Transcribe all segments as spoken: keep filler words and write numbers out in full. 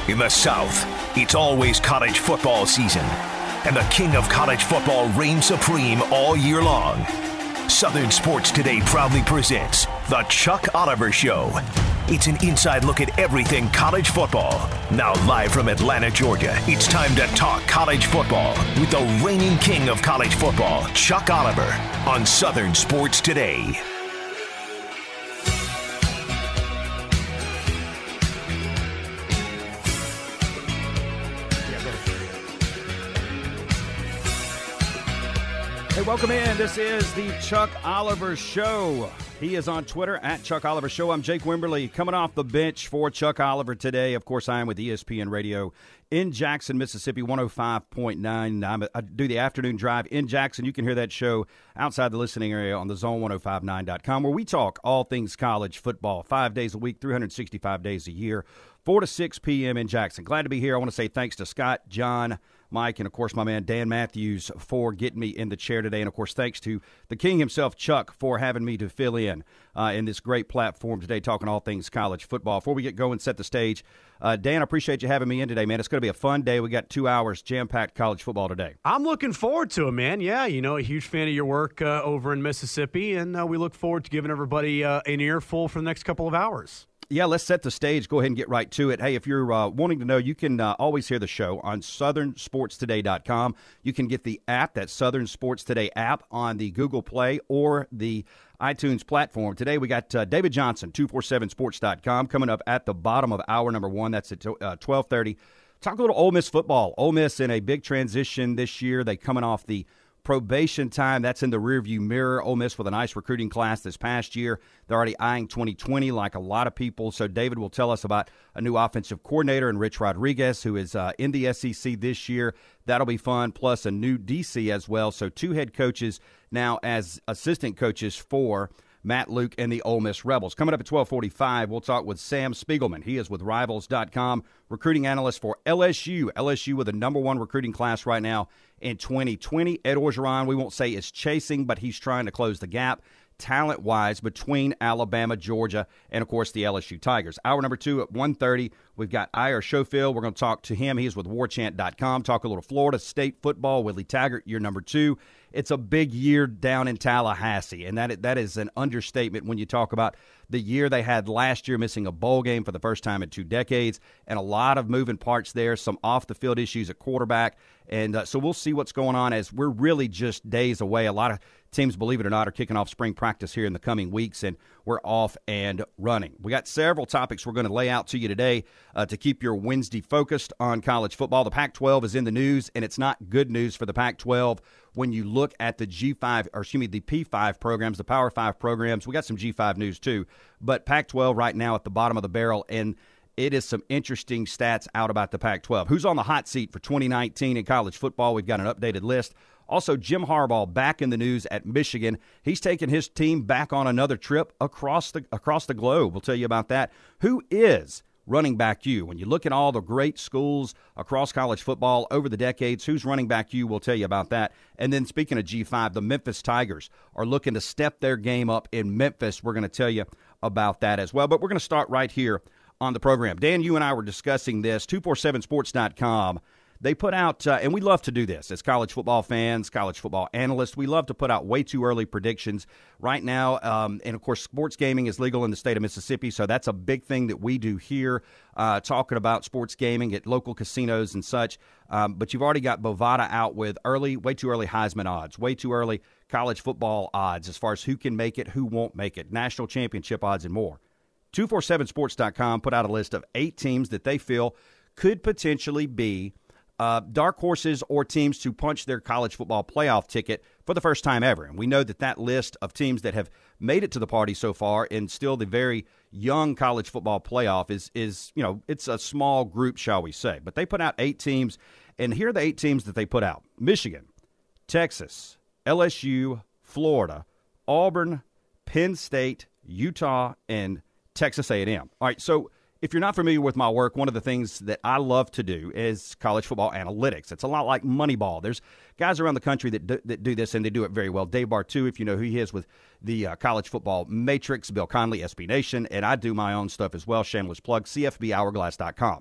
In the South, it's always college football season, and the king of college football reigns supreme all year long. Southern Sports Today proudly presents The Chuck Oliver Show. It's an inside look at everything college football. Now live from Atlanta, Georgia, it's time to talk college football with the reigning king of college football, Chuck Oliver, on Southern Sports Today. Hey, welcome in. This is the Chuck Oliver Show. He is on Twitter, at Chuck Oliver Show. I'm Jake Wimberly, coming off the bench for Chuck Oliver today. Of course, I am with E S P N Radio in Jackson, Mississippi, one oh five point nine. I'm, I do the afternoon drive in Jackson. You can hear that show outside the listening area on the zone ten fifty-nine dot com, where we talk all things college football, five days a week, three hundred sixty-five days a year, four to six p.m. in Jackson. Glad to be here. I want to say thanks to Scott, John, Mike, and, of course, my man Dan Matthews for getting me in the chair today. And, of course, thanks to the king himself, Chuck, for having me to fill in uh, in this great platform today, talking all things college football. Before we get going, set the stage, uh, Dan, I appreciate you having me in today, man. It's going to be a fun day. We got two hours jam-packed college football today. I'm looking forward to it, man. Yeah, you know, a huge fan of your work uh, over in Mississippi, and uh, we look forward to giving everybody uh, an earful for the next couple of hours. Yeah, let's set the stage. Go ahead and get right to it. Hey, if you're uh, wanting to know, you can uh, always hear the show on southern sports today dot com. You can get the app, that Southern Sports Today app, on the Google Play or the iTunes platform. Today we got uh, David Johnson, two forty-seven sports dot com, coming up at the bottom of hour number one. That's at uh, twelve thirty. Talk a little Ole Miss football. Ole Miss in a big transition this year. They coming off the probation time. That's in the rearview mirror. Ole Miss with a nice recruiting class this past year. They're already eyeing twenty twenty like a lot of people. So David will tell us about a new offensive coordinator in Rich Rodriguez, who is uh, in the S E C this year. That'll be fun, plus a new D C as well. So two head coaches now as assistant coaches for Matt Luke and the Ole Miss Rebels. Coming up at twelve forty-five, we'll talk with Sam Spiegelman. He is with Rivals dot com, recruiting analyst for L S U. L S U with the number one recruiting class right now in twenty twenty. Ed Orgeron, we won't say is chasing, but he's trying to close the gap talent-wise between Alabama, Georgia, and, of course, the L S U Tigers. Hour number two at one thirty, we've got Ira Schofield. We're going to talk to him. He's with war chant dot com. Talk a little Florida State football. Willie Taggart, year number two. It's a big year down in Tallahassee, and that that is an understatement when you talk about the year they had last year, missing a bowl game for the first time in two decades, and a lot of moving parts there, some off-the-field issues at quarterback. And uh, so we'll see what's going on as we're really just days away. A lot of teams, believe it or not, are kicking off spring practice here in the coming weeks, and we're off and running. We got several topics we're going to lay out to you today uh, to keep your Wednesday focused on college football. The Pac twelve is in the news, and it's not good news for the Pac twelve when you look at the G five, or excuse me, the P five programs, the Power five programs. We got some G five news too, but Pac twelve right now at the bottom of the barrel, and it is some interesting stats out about the Pac twelve. Who's on the hot seat for twenty nineteen in college football? We've got an updated list. Also, Jim Harbaugh back in the news at Michigan. He's taking his team back on another trip across the across the globe. We'll tell you about that. Who is running back U? When you look at all the great schools across college football over the decades, who's running back U? We'll tell you about that. And then speaking of G five, the Memphis Tigers are looking to step their game up in Memphis. We're going to tell you about that as well. But we're going to start right here on the program. Dan, you and I were discussing this, two forty-seven sports dot com. They put out, uh, and we love to do this as college football fans, college football analysts. We love to put out way too early predictions right now. Um, and, of course, sports gaming is legal in the state of Mississippi, so that's a big thing that we do here, uh, talking about sports gaming at local casinos and such. Um, but you've already got Bovada out with early, way too early Heisman odds, way too early college football odds as far as who can make it, who won't make it, national championship odds, and more. two forty-seven sports dot com put out a list of eight teams that they feel could potentially be Uh, dark horses or teams to punch their college football playoff ticket for the first time ever. And we know that that list of teams that have made it to the party so far in still the very young college football playoff is, is you know, it's a small group, shall we say. But they put out eight teams, and here are the eight teams that they put out. Michigan, Texas, L S U, Florida, Auburn, Penn State, Utah, and Texas A and M. All right, so if you're not familiar with my work, one of the things that I love to do is college football analytics. It's a lot like Moneyball. There's guys around the country that do, that do this, and they do it very well. Dave Bartu, if you know who he is with the uh, College Football Matrix, Bill Conley, S B Nation, and I do my own stuff as well, shameless plug, C F B hourglass dot com.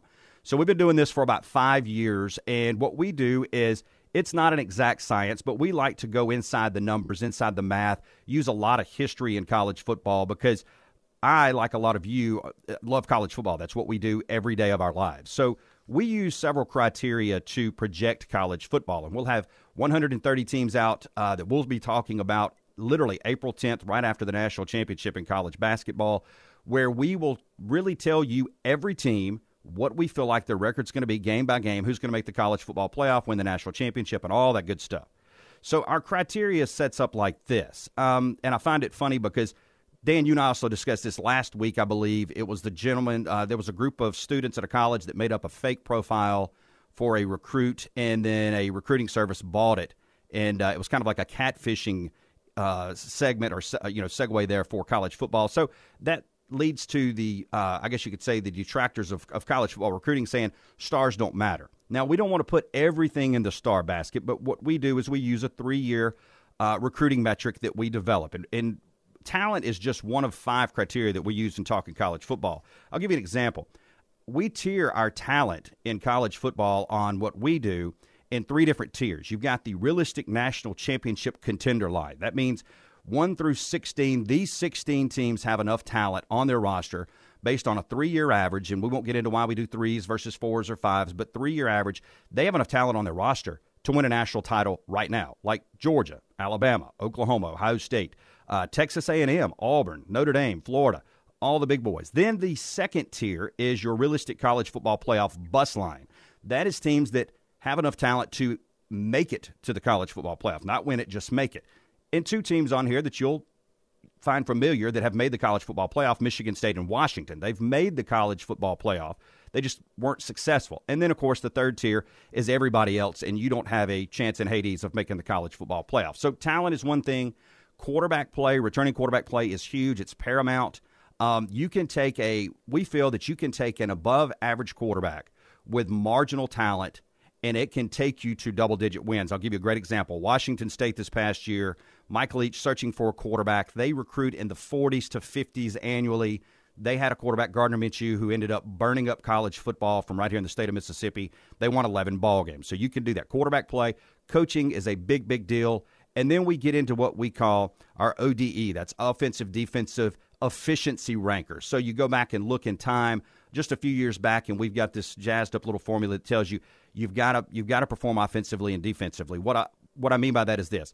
So we've been doing this for about five years, and what we do is it's not an exact science, but we like to go inside the numbers, inside the math, use a lot of history in college football because I, like a lot of you, love college football. That's what we do every day of our lives. So we use several criteria to project college football, and we'll have one hundred thirty teams out uh, that we'll be talking about literally April tenth, right after the national championship in college basketball, where we will really tell you every team what we feel like their record's going to be game by game, who's going to make the college football playoff, win the national championship, and all that good stuff. So our criteria sets up like this, um, and I find it funny because Dan, you and I also discussed this last week, I believe. It was the gentleman, uh, there was a group of students at a college that made up a fake profile for a recruit, and then a recruiting service bought it. And uh, it was kind of like a catfishing uh, segment or, you know, segue there for college football. So that leads to the, uh, I guess you could say, the detractors of, of college football recruiting saying stars don't matter. Now, we don't want to put everything in the star basket, but what we do is we use a three-year uh, recruiting metric that we develop. And, and talent is just one of five criteria that we use in talking college football. I'll give you an example. We tier our talent in college football on what we do in three different tiers. You've got the realistic national championship contender line. That means one through sixteen, these sixteen teams have enough talent on their roster based on a three-year average, and we won't get into why we do threes versus fours or fives, but three-year average, they have enough talent on their roster to win a national title right now, like Georgia, Alabama, Oklahoma, Ohio State, uh, Texas A and M, Auburn, Notre Dame, Florida, all the big boys. Then the second tier is your realistic college football playoff bus line. That is teams that have enough talent to make it to the college football playoff, not win it, just make it. And two teams on here that you'll find familiar that have made the college football playoff, Michigan State and Washington. They've made the college football playoff. They just weren't successful. And then, of course, the third tier is everybody else, and you don't have a chance in Hades of making the college football playoff. So talent is one thing. Quarterback play, returning quarterback play is huge. It's paramount. Um, you can take a, we feel that you can take an above-average quarterback with marginal talent, and it can take you to double-digit wins. I'll give you a great example. Washington State this past year, Mike Leach searching for a quarterback. They recruit in the forties to fifties annually. They had a quarterback, Gardner Minshew, who ended up burning up college football from right here in the state of Mississippi. They won eleven ball games. So you can do that. Quarterback play, coaching is a big, big deal. And then we get into what we call our O D E. That's offensive, defensive, efficiency rankers. So you go back and look in time just a few years back, and we've got this jazzed up little formula that tells you you've got to you've got to perform offensively and defensively. What I what I mean by that is this.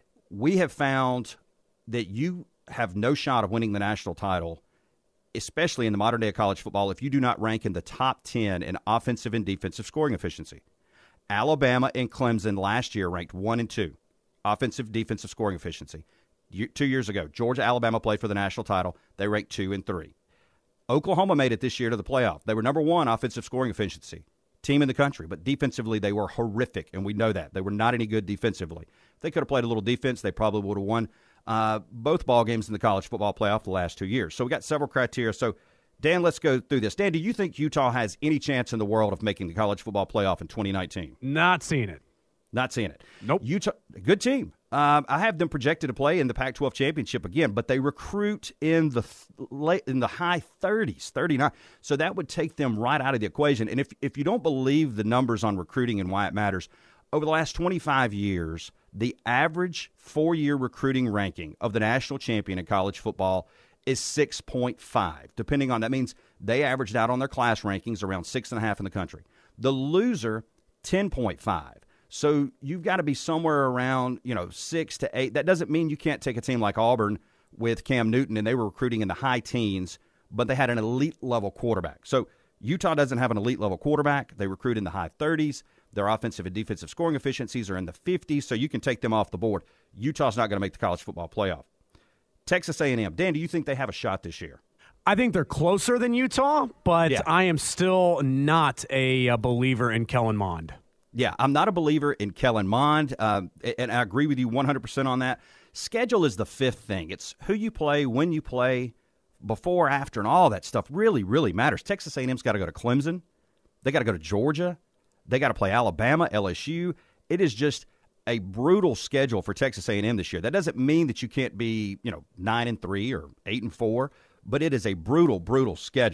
We have found that you have no shot of winning the national title, especially in the modern day of college football, if you do not rank in the top ten in offensive and defensive scoring efficiency. Alabama and Clemson last year ranked one and two, offensive, defensive scoring efficiency. Two years ago, Georgia, Alabama played for the national title. They ranked two and three. Oklahoma made it this year to the playoff. They were number one offensive scoring efficiency team in the country, but defensively they were horrific, and we know that. They were not any good defensively. If they could have played a little defense, they probably would have won uh, both ball games in the college football playoff the last two years. So we got several criteria. So, Dan, let's go through this. Dan, do you think Utah has any chance in the world of making the college football playoff in twenty nineteen? Not seeing it. Not seeing it. Nope. Utah, good team. Um, I have them projected to play in the Pac twelve championship again, but they recruit in the th- late, in the high thirties, thirty-nine. So that would take them right out of the equation. And if if you don't believe the numbers on recruiting and why it matters, over the last twenty-five years, the average four-year recruiting ranking of the national champion in college football is six point five. Depending on that means they averaged out on their class rankings around six and a half in the country. The loser, ten point five. So you've got to be somewhere around, you know, six to eight. That doesn't mean you can't take a team like Auburn with Cam Newton, and they were recruiting in the high teens, but they had an elite-level quarterback. So Utah doesn't have an elite-level quarterback. They recruit in the high thirties. Their offensive and defensive scoring efficiencies are in the fifties, so you can take them off the board. Utah's not going to make the college football playoff. Texas A and M. Dan, do you think they have a shot this year? I think they're closer than Utah, but Yeah. I am still not a, a believer in Kellen Mond. Yeah, I'm not a believer in Kellen Mond, um, and I agree with you one hundred percent on that. Schedule is the fifth thing. It's who you play, when you play, before, after, and all that stuff really, really matters. Texas A and M's got to go to Clemson. They got to go to Georgia. They got to play Alabama, L S U. It is just a brutal schedule for Texas A and M this year. That doesn't mean that you can't be, you know, nine and three or eight and four, but it is a brutal, brutal schedule.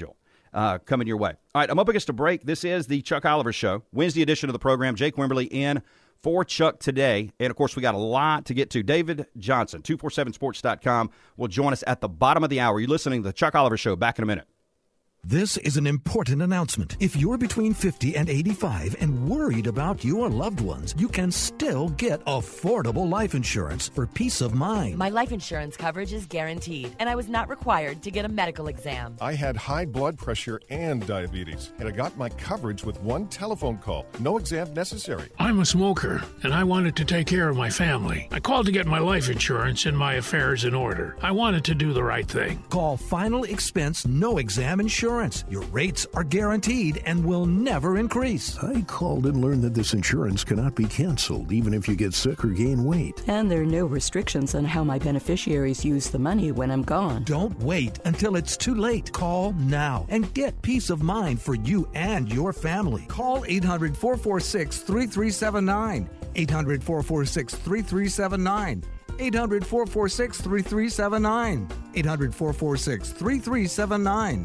uh, coming your way. All right, I'm up against a break. This is the Chuck Oliver Show, Wednesday edition of the program. Jake Wimberly in for Chuck today. And, of course, we got a lot to get to. David Johnson, two forty-seven sports dot com, will join us at the bottom of the hour. You're listening to the Chuck Oliver Show. Back in a minute. This is an important announcement. If you're between fifty and eighty-five and worried about your loved ones, you can still get affordable life insurance for peace of mind. My life insurance coverage is guaranteed, and I was not required to get a medical exam. I had high blood pressure and diabetes, and I got my coverage with one telephone call. No exam necessary. I'm a smoker, and I wanted to take care of my family. I called to get my life insurance and my affairs in order. I wanted to do the right thing. Call Final Expense No Exam Insurance. Your rates are guaranteed and will never increase. I called and learned that this insurance cannot be canceled, even if you get sick or gain weight. And there are no restrictions on how my beneficiaries use the money when I'm gone. Don't wait until it's too late. Call now and get peace of mind for you and your family. Call eight hundred, four four six, three three seven nine. eight hundred, four four six, three three seven nine. eight hundred, four four six, three three seven nine. eight hundred, four four six, three three seven nine.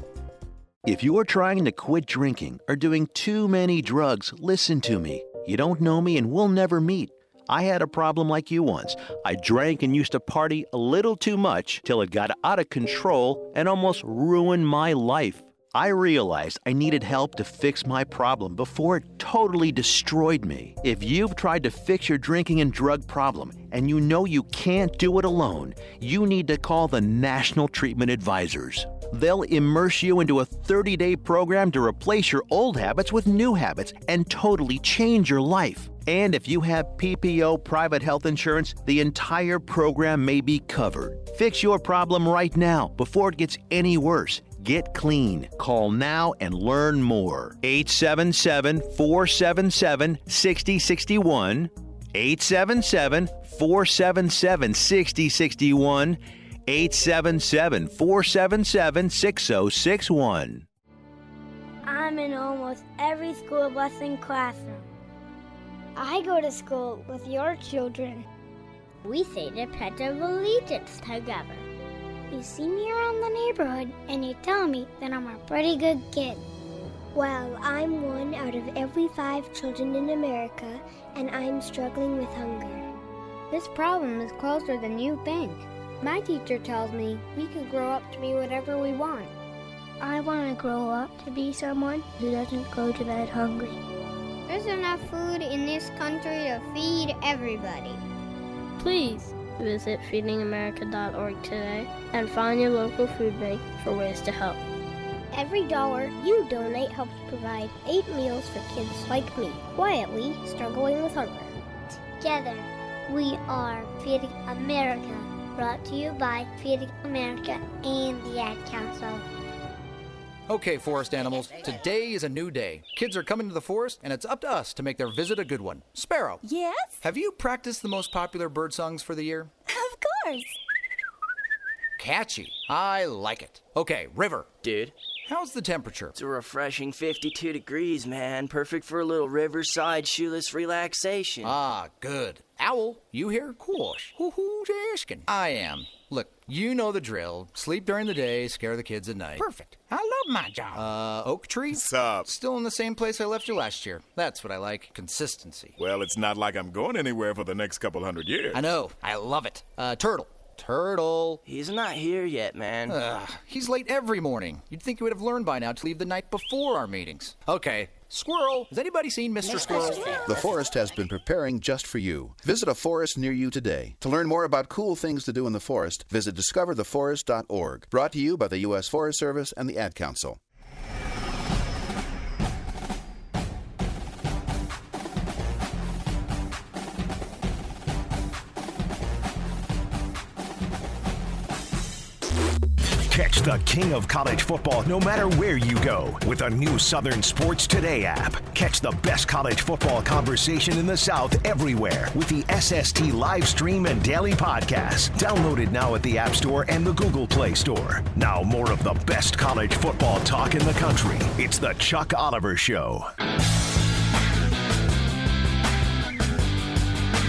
If you're trying to quit drinking or doing too many drugs, listen to me. You don't know me and we'll never meet. I had a problem like you once. I drank and used to party a little too much till it got out of control and almost ruined my life. I realized I needed help to fix my problem before it totally destroyed me. If you've tried to fix your drinking and drug problem and you know you can't do it alone, you need to call the National Treatment Advisors. They'll immerse you into a thirty-day program to replace your old habits with new habits and totally change your life. And if you have P P O private health insurance, the entire program may be covered. Fix your problem right now before it gets any worse. Get clean. Call now and learn more. eight seven seven, four seven seven, six zero six one. eight seven seven, four seven seven, six zero six one. eight seven seven, four seven seven, six zero six one. I'm in almost every school bus and classroom. I go to school with your children. We say the Pledge of Allegiance together. You see me around the neighborhood and you tell me that I'm a pretty good kid. Well, I'm one out of every five children in America, and I'm struggling with hunger. This problem is closer than you think. My teacher tells me we can grow up to be whatever we want. I want to grow up to be someone who doesn't go to bed hungry. There's enough food in this country to feed everybody. Please visit feeding america dot org today and find your local food bank for ways to help. Every dollar you donate helps provide eight meals for kids like me, quietly struggling with hunger. Together, we are Feeding America. Brought to you by Feeding America and the Ad Council. Okay, forest animals, today is a new day. Kids are coming to the forest, and it's up to us to make their visit a good one. Sparrow. Yes? Have you practiced the most popular bird songs for the year? Of course. Catchy. I like it. Okay, River. Dude. How's the temperature? It's a refreshing fifty-two degrees, man. Perfect for a little riverside shoeless relaxation. Ah, good. Owl, you here? Course. Who's asking? I am. Look, you know the drill. Sleep during the day, scare the kids at night. Perfect. I love my job. Uh, Oak Tree? What's up? Still in the same place I left you last year. That's what I like. Consistency. Well, it's not like I'm going anywhere for the next couple hundred years. I know. I love it. Uh, Turtle. Turtle. He's not here yet, man. Ugh, he's late every morning. You'd think he would have learned by now to leave the night before our meetings. Okay. Squirrel. Has anybody seen Mister Squirrel? The forest has been preparing just for you. Visit a forest near you today. To learn more about cool things to do in the forest, visit discover the forest dot org. Brought to you by the U S Forest Service and the Ad Council. Catch the king of college football no matter where you go with a new Southern Sports Today app. Catch the best college football conversation in the South everywhere with the S S T live stream and daily podcast. Downloaded now at the App Store and the Google Play Store. Now more of the best college football talk in the country. It's the Chuck Oliver Show.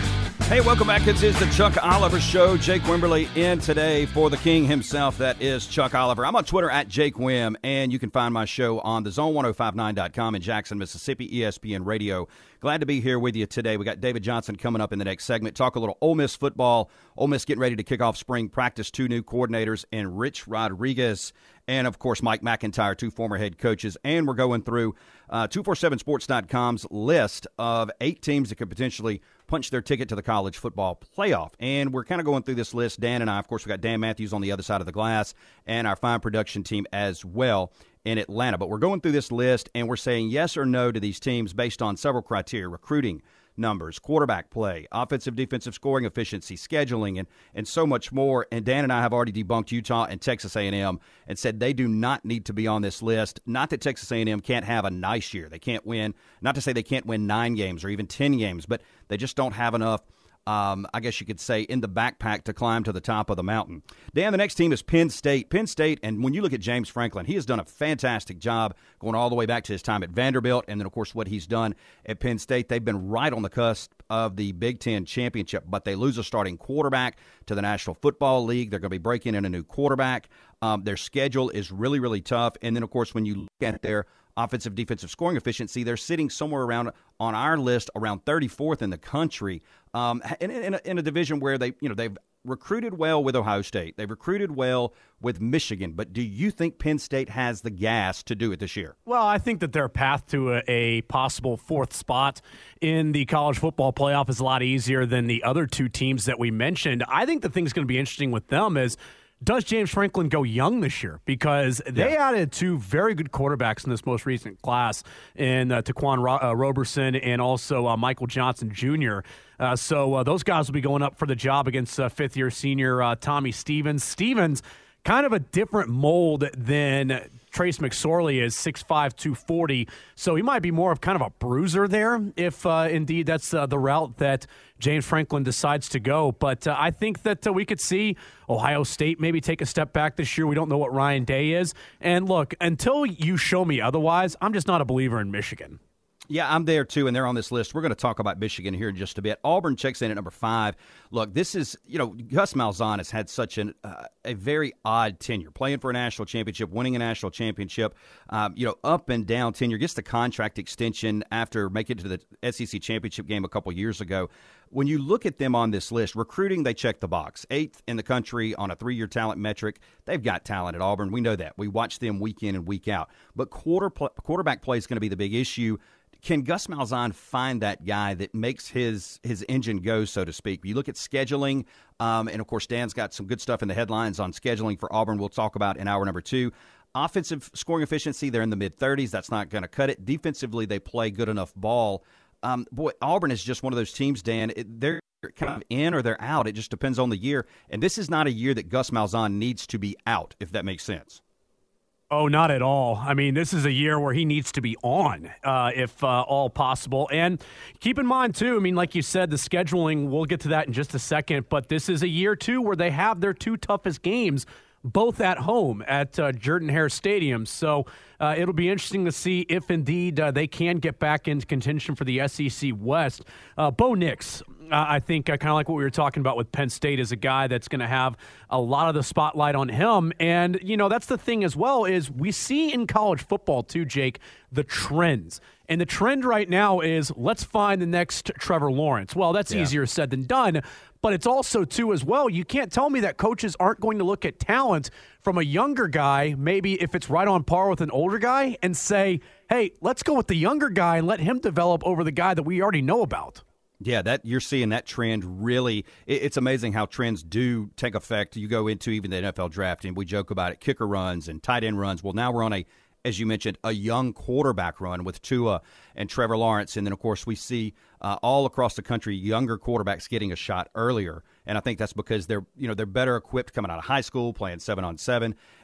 Hey, welcome back. This is the Chuck Oliver Show. Jake Wimberly in today for the king himself. That is Chuck Oliver. I'm on Twitter at Jake Wim, and you can find my show on the zone ten fifty-nine dot com in Jackson, Mississippi, E S P N Radio. Glad to be here with you today. We got David Johnson coming up in the next segment. Talk a little Ole Miss football. Ole Miss getting ready to kick off spring practice. Two new coordinators, and Rich Rodriguez, and, of course, Mike McIntyre, two former head coaches. And we're going through uh, two forty-seven sports dot com's list of eight teams that could potentially punch their ticket to the college football playoff. And we're kind of going through this list. Dan and I, of course, we got Dan Matthews on the other side of the glass and our fine production team as well in Atlanta. But we're going through this list, and we're saying yes or no to these teams based on several criteria: recruiting numbers, quarterback play, offensive, defensive scoring efficiency, scheduling, and, and so much more. And Dan and I have already debunked Utah and Texas A and M and said they do not need to be on this list. Not that Texas A and M can't have a nice year. They can't win. Not to say they can't win nine games or even ten games, but they just don't have enough, um, I guess you could say, in the backpack to climb to the top of the mountain. Dan, the next team is Penn State. Penn State, and when you look at James Franklin, he has done a fantastic job going all the way back to his time at Vanderbilt, and then, of course, what he's done at Penn State. They've been right on the cusp of the Big Ten championship, but they lose a starting quarterback to the National Football League. They're going to be breaking in a new quarterback. Um, their schedule is really, really tough. And then, of course, when you look at their offensive, defensive scoring efficiency, they're sitting somewhere around on our list around thirty-fourth in the country, um, in, in, a, in a division where they, you know, they've recruited well with Ohio State. They've recruited well with Michigan. But do you think Penn State has the gas to do it this year? Well, I think that their path to a, a possible fourth spot in the college football playoff is a lot easier than the other two teams that we mentioned. I think the thing's going to be interesting with them is, does James Franklin go young this year? Because they yeah. added two very good quarterbacks in this most recent class in uh, Taquan Ro- uh, Roberson and also uh, Michael Johnson Junior Uh, so uh, those guys will be going up for the job against uh, fifth-year senior uh, Tommy Stevens. Stevens, kind of a different mold than Trace McSorley is, six five, two forty. So he might be more of kind of a bruiser there if uh, indeed that's uh, the route that James Franklin decides to go. But uh, I think that uh, we could see Ohio State maybe take a step back this year. We don't know what Ryan Day is. And look, until you show me otherwise, I'm just not a believer in Michigan. Yeah, I'm there, too, and they're on this list. We're going to talk about Michigan here in just a bit. Auburn checks in at number five. Look, this is, you know, Gus Malzahn has had such an, uh, a very odd tenure, playing for a national championship, winning a national championship, um, you know, up and down tenure, gets the contract extension after making it to the S E C championship game a couple years ago. When you look at them on this list, recruiting, they check the box. Eighth in the country on a three-year talent metric. They've got talent at Auburn. We know that. We watch them week in and week out. But quarter pl- quarterback play is going to be the big issue. Can Gus Malzahn find that guy that makes his his engine go, so to speak? You look at scheduling, um, and, of course, Dan's got some good stuff in the headlines on scheduling for Auburn we'll talk about in hour number two. Offensive scoring efficiency, they're in the mid-thirties. That's not going to cut it. Defensively, they play good enough ball. Um, boy, Auburn is just one of those teams, Dan. It, they're kind of in or they're out. It just depends on the year. And this is not a year that Gus Malzahn needs to be out, if that makes sense. Oh, not at all. I mean, this is a year where he needs to be on, uh, if uh, all possible. And keep in mind, too, I mean, like you said, the scheduling, we'll get to that in just a second, but this is a year, too, where they have their two toughest games both at home at uh, Jordan-Hare Stadium. So uh, it'll be interesting to see if indeed uh, they can get back into contention for the S E C West. Uh, Bo Nix, uh, I think uh, kind of like what we were talking about with Penn State, is a guy that's going to have a lot of the spotlight on him. And, you know, that's the thing as well, is we see in college football too, Jake, the trends. And the trend right now is let's find the next Trevor Lawrence. Well, that's yeah. easier said than done. But it's also, too, as well, you can't tell me that coaches aren't going to look at talent from a younger guy, maybe if it's right on par with an older guy, and say, hey, let's go with the younger guy and let him develop over the guy that we already know about. Yeah, that you're seeing that trend really. It, it's amazing how trends do take effect. You go into even the N F L draft, and we joke about it, kicker runs and tight end runs. Well, now we're on a, as you mentioned, a young quarterback run with Tua and Trevor Lawrence. And then, of course, we see uh, all across the country younger quarterbacks getting a shot earlier. And I think that's because they're, you know, they're better equipped coming out of high school, playing seven on seven.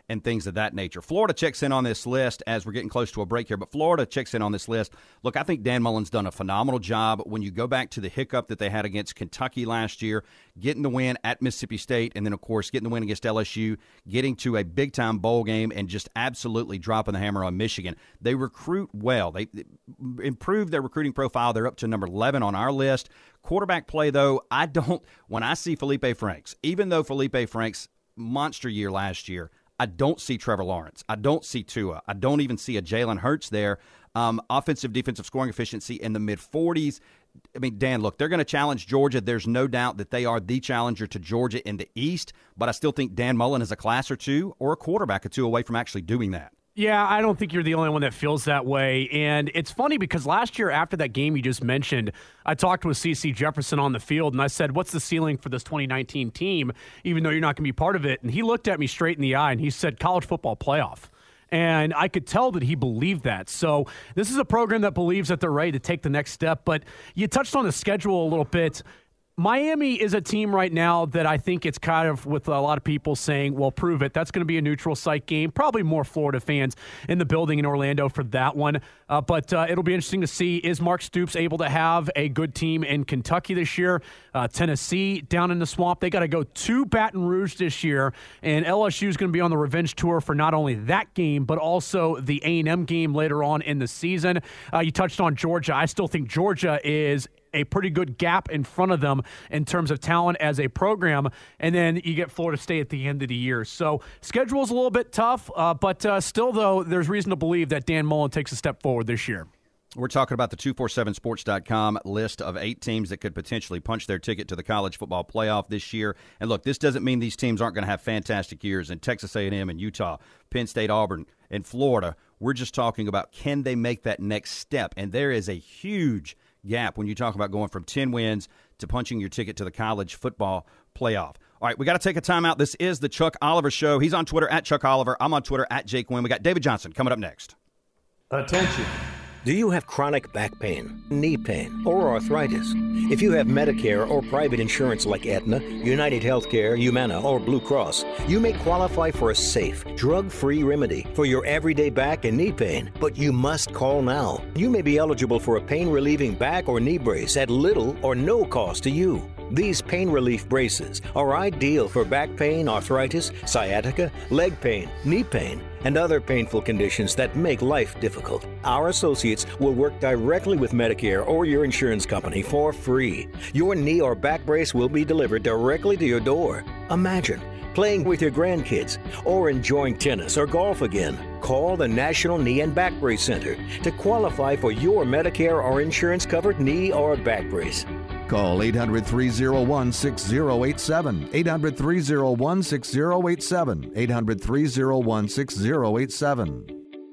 and things of that nature. Florida checks in on this list as we're getting close to a break here, but Florida checks in on this list. Look, I think Dan Mullen's done a phenomenal job. When you go back to the hiccup that they had against Kentucky last year, getting the win at Mississippi State, and then, of course, getting the win against L S U, getting to a big-time bowl game, and just absolutely dropping the hammer on Michigan. They recruit well. They improved their recruiting profile. They're up to number eleven on our list. Quarterback play, though, I don't – when I see Felipe Franks, even though Felipe Franks' monster year last year, I don't see Trevor Lawrence. I don't see Tua. I don't even see a Jalen Hurts there. Um, offensive, defensive scoring efficiency in the mid forties. I mean, Dan, look, they're going to challenge Georgia. There's no doubt that they are the challenger to Georgia in the East, but I still think Dan Mullen is a class or two or a quarterback or two away from actually doing that. Yeah, I don't think you're the only one that feels that way. And it's funny because last year after that game you just mentioned, I talked with C C Jefferson on the field, and I said, what's the ceiling for this twenty nineteen team, even though you're not going to be part of it? And he looked at me straight in the eye, and he said, college football playoff. And I could tell that he believed that. So this is a program that believes that they're ready to take the next step. But you touched on the schedule a little bit. Miami is a team right now that I think it's kind of with a lot of people saying, well, prove it. That's going to be a neutral site game. Probably more Florida fans in the building in Orlando for that one. Uh, but uh, it'll be interesting to see, is Mark Stoops able to have a good team in Kentucky this year? Uh, Tennessee down in the swamp. They got to go to Baton Rouge this year. And L S U is going to be on the revenge tour for not only that game, but also the A and M game later on in the season. Uh, you touched on Georgia. I still think Georgia is a pretty good gap in front of them in terms of talent as a program, and then you get Florida State at the end of the year. So schedule's a little bit tough, uh, but uh, still, though, there's reason to believe that Dan Mullen takes a step forward this year. We're talking about the two forty-seven sports dot com list of eight teams that could potentially punch their ticket to the college football playoff this year. And look, this doesn't mean these teams aren't going to have fantastic years in Texas A and M and Utah, Penn State, Auburn, and Florida. We're just talking about, can they make that next step? And there is a huge gap when you talk about going from ten wins to punching your ticket to the college football playoff. All right, we got to take a timeout. This is the Chuck Oliver Show. He's on Twitter at Chuck Oliver. I'm on Twitter at Jake Wynn. We got David Johnson coming up next. Attention. Do you have chronic back pain, knee pain, or arthritis? If you have Medicare or private insurance like Aetna, United Healthcare, Humana, or Blue Cross, you may qualify for a safe, drug-free remedy for your everyday back and knee pain, but you must call now. You may be eligible for a pain-relieving back or knee brace at little or no cost to you. These pain relief braces are ideal for back pain, arthritis, sciatica, leg pain, knee pain, and other painful conditions that make life difficult. Our associates will work directly with Medicare or your insurance company for free. Your knee or back brace will be delivered directly to your door. Imagine playing with your grandkids or enjoying tennis or golf again. Call the National Knee and Back Brace Center to qualify for your Medicare or insurance-covered knee or back brace. Call eight hundred, three oh one, six oh eight seven, eight hundred, three oh one, six oh eight seven, eight hundred, three oh one, six oh eight seven.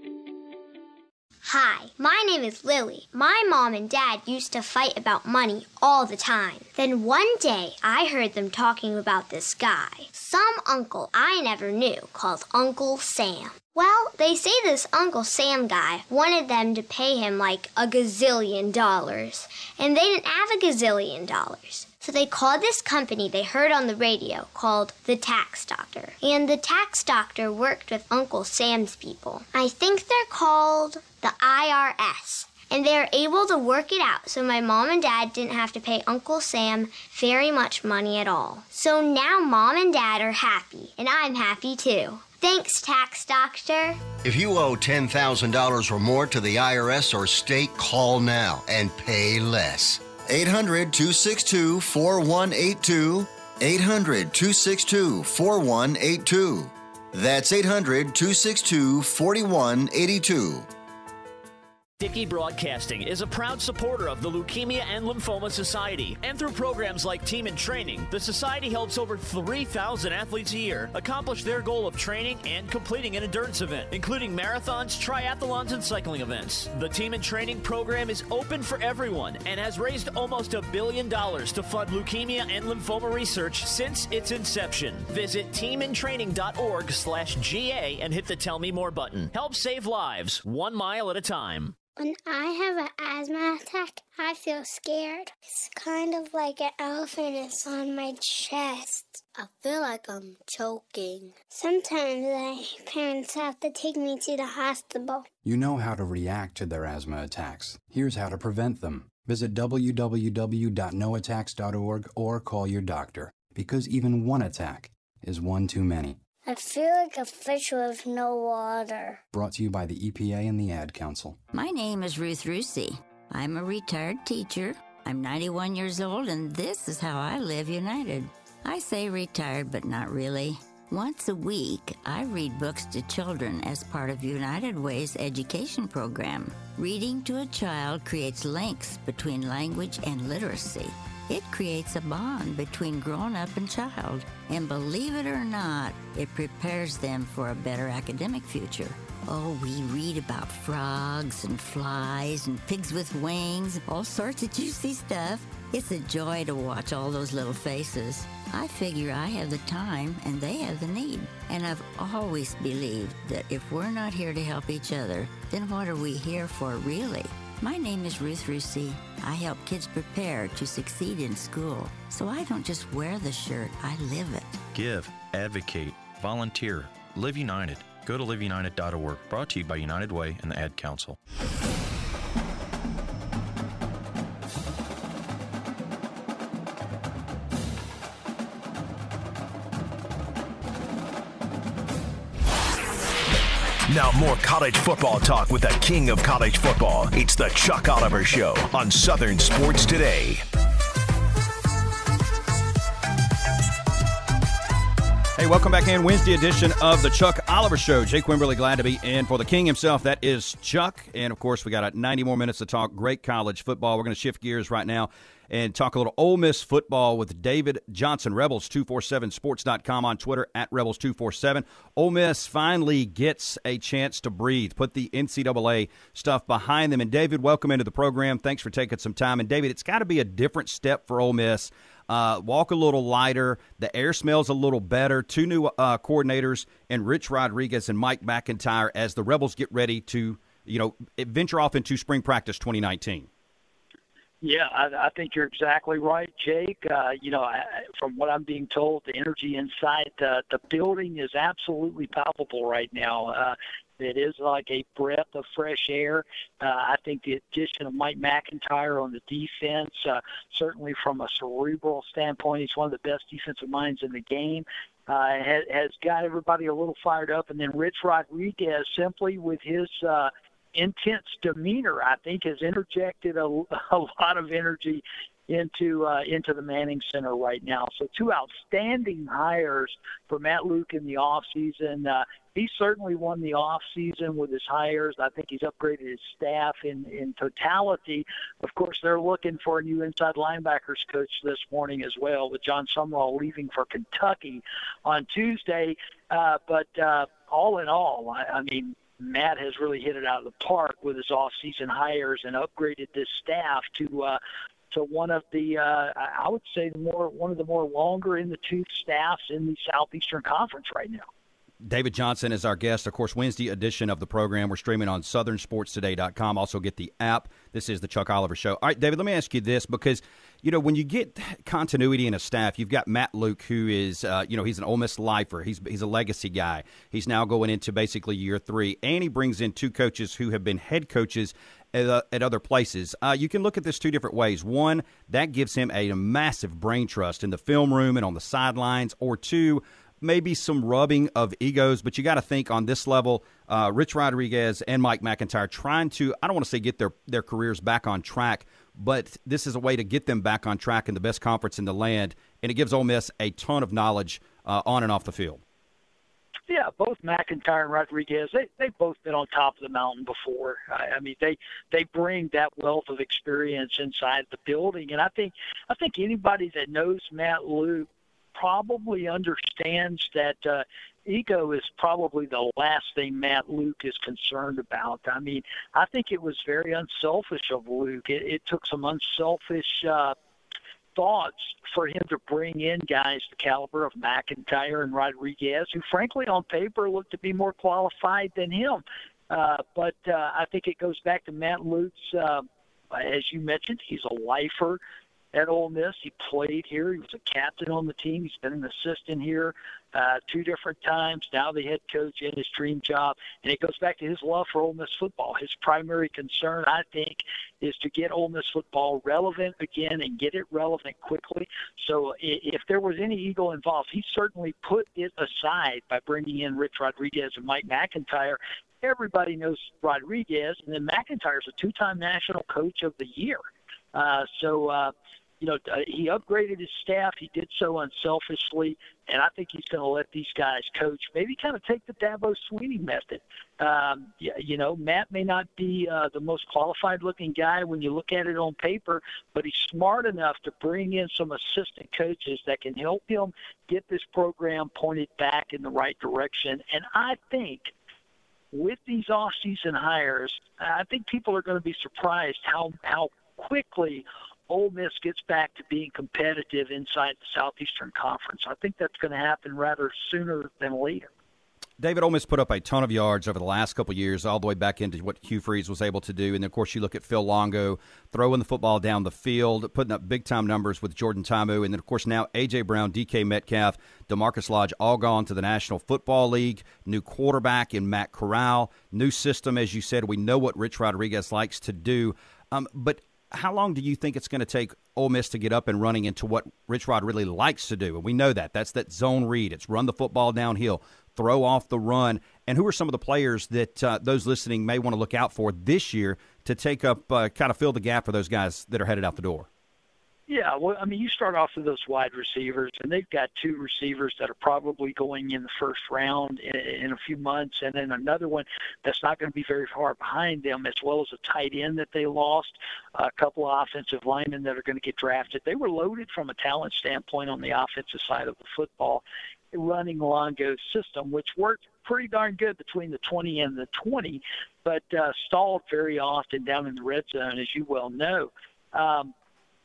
Hi, my name is Lily. My mom and dad used to fight about money all the time. Then one day, I heard them talking about this guy, some uncle I never knew, called Uncle Sam. Well, they say this Uncle Sam guy wanted them to pay him like a gazillion dollars, and they didn't have a gazillion dollars. So they called this company they heard on the radio called the Tax Doctor. And the Tax Doctor worked with Uncle Sam's people. I think they're called the I R S. And they were able to work it out so my mom and dad didn't have to pay Uncle Sam very much money at all. So now mom and dad are happy, and I'm happy too. Thanks, Tax Doctor. If you owe ten thousand dollars or more to the I R S or state, call now and pay less. eight hundred, two six two, four one eight two. eight hundred, two six two, four one eight two. That's eight hundred, two six two, four one eight two. Dickey Broadcasting is a proud supporter of the Leukemia and Lymphoma Society, and through programs like Team in Training, the Society helps over three thousand athletes a year accomplish their goal of training and completing an endurance event, including marathons, triathlons, and cycling events. The Team in Training program is open for everyone and has raised almost a billion dollars to fund leukemia and lymphoma research since its inception. Visit teamintraining.org slash GA and hit the Tell Me More button. Help save lives, one mile at a time. When I have an asthma attack, I feel scared. It's kind of like an elephant is on my chest. I feel like I'm choking. Sometimes my parents have to take me to the hospital. You know how to react to their asthma attacks. Here's how to prevent them. Visit w w w dot no attacks dot org or call your doctor, because even one attack is one too many. I feel like a fish with no water. Brought to you by the E P A and the Ad Council. My name is Ruth Rusi. I'm a retired teacher. I'm ninety-one years old, and this is how I live United. I say retired, but not really. Once a week, I read books to children as part of United Way's education program. Reading to a child creates links between language and literacy. It creates a bond between grown-up and child. And believe it or not, it prepares them for a better academic future. Oh, we read about frogs and flies and pigs with wings, all sorts of juicy stuff. It's a joy to watch all those little faces. I figure I have the time and they have the need. And I've always believed that if we're not here to help each other, then what are we here for really? My name is Ruth Rusi. I help kids prepare to succeed in school. So I don't just wear the shirt, I live it. Give, advocate, volunteer, Live United. Go to live united dot org. Brought to you by United Way and the Ad Council. Now more college football talk with the king of college football. It's the Chuck Oliver Show on Southern Sports Today. Hey, welcome back in. Wednesday edition of the Chuck Oliver Show. Jake Wimberly glad to be in for the king himself. That is Chuck. And, of course, we got ninety more minutes to talk great college football. We're going to shift gears right now and talk a little Ole Miss football with David Johnson. Rebels two forty-seven sports dot com on Twitter, at Rebels two forty-seven. Ole Miss finally gets a chance to breathe, put the N C double A stuff behind them. And, David, welcome into the program. Thanks for taking some time. And, David, it's got to be a different step for Ole Miss. Uh, walk a little lighter. The air smells a little better. Two new uh, coordinators, and Rich Rodriguez and Mike McIntyre, as the Rebels get ready to, you know, venture off into spring practice twenty nineteen. Yeah, I, I think you're exactly right, Jake. Uh, you know, I, from what I'm being told, the energy inside the, the building is absolutely palpable right now. Uh, It is like a breath of fresh air. Uh, I think the addition of Mike McIntyre on the defense, uh, certainly from a cerebral standpoint, he's one of the best defensive minds in the game, uh, has, has got everybody a little fired up. And then Rich Rodriguez, simply with his uh, intense demeanor, I think has interjected a, a lot of energy into uh, into the Manning Center right now. So two outstanding hires for Matt Luke in the offseason. Uh, he certainly won the offseason with his hires. I think he's upgraded his staff in, in totality. Of course, they're looking for a new inside linebackers coach this morning as well, with John Sumrall leaving for Kentucky on Tuesday. Uh, but uh, all in all, I, I mean, Matt has really hit it out of the park with his off-season hires and upgraded this staff to uh, to one of the, uh, I would say, the more one of the more longer in the tooth staffs in the Southeastern Conference right now. David Johnson is our guest. Of course, Wednesday edition of the program. We're streaming on southern sports today dot com. Also get the app. This is the Chuck Oliver Show. All right, David, let me ask you this, because, you know, when you get continuity in a staff, you've got Matt Luke, who is, uh, you know, he's an Ole Miss lifer. He's he's a legacy guy. He's now going into basically year three. And he brings in two coaches who have been head coaches at, uh, at other places. Uh, you can look at this two different ways. One, that gives him a massive brain trust in the film room and on the sidelines. Or two, maybe some rubbing of egos, but you got to think on this level, uh, Rich Rodriguez and Mike McIntyre trying to, I don't want to say get their, their careers back on track, but this is a way to get them back on track in the best conference in the land, and it gives Ole Miss a ton of knowledge uh, on and off the field. Yeah, both McIntyre and Rodriguez, they, they've both been on top of the mountain before. I, I mean, they they bring that wealth of experience inside the building, and I think I think anybody that knows Matt Luke probably understands that uh, ego is probably the last thing Matt Luke is concerned about. I mean, I think it was very unselfish of Luke. It, it took some unselfish uh, thoughts for him to bring in guys the caliber of McIntyre and Rodriguez, who frankly on paper looked to be more qualified than him. Uh, but uh, I think it goes back to Matt Luke's, uh, as you mentioned, he's a lifer at Ole Miss. He played here. He was a captain on the team. He's been an assistant here uh, two different times. Now the head coach in his dream job. And it goes back to his love for Ole Miss football. His primary concern, I think, is to get Ole Miss football relevant again and get it relevant quickly. So if there was any ego involved, he certainly put it aside by bringing in Rich Rodriguez and Mike McIntyre. Everybody knows Rodriguez, and then McIntyre's a two-time national coach of the year. Uh, so, uh, you know, uh, he upgraded his staff. He did so unselfishly, and I think he's going to let these guys coach. Maybe kind of take the Dabo Swinney method. Um, you, you know, Matt may not be uh, the most qualified-looking guy when you look at it on paper, but he's smart enough to bring in some assistant coaches that can help him get this program pointed back in the right direction. And I think with these off-season hires, I think people are going to be surprised how how quickly Ole Miss gets back to being competitive inside the Southeastern Conference. I think that's going to happen rather sooner than later. David, Ole Miss put up a ton of yards over the last couple of years, all the way back into what Hugh Freeze was able to do. And, of course, you look at Phil Longo throwing the football down the field, putting up big-time numbers with Jordan Ta'amu. And then, of course, now A J. Brown, D K. Metcalf, DeMarcus Lodge all gone to the National Football League, new quarterback in Matt Corral, new system, as you said. We know what Rich Rodriguez likes to do. Um, but how long do you think it's going to take Ole Miss to get up and running into what Rich Rod really likes to do? And we know that. That's that zone read. It's run the football downhill, throw off the run. And who are some of the players that uh, those listening may want to look out for this year to take up, uh, kind of fill the gap for those guys that are headed out the door? Yeah, well, I mean, you start off with those wide receivers, and they've got two receivers that are probably going in the first round in, in a few months, and then another one that's not going to be very far behind them, as well as a tight end that they lost, a couple of offensive linemen that are going to get drafted. They were loaded from a talent standpoint on the offensive side of the football, running Longo's system, which worked pretty darn good between the twenty and the twenty, but uh, stalled very often down in the red zone, as you well know. Um,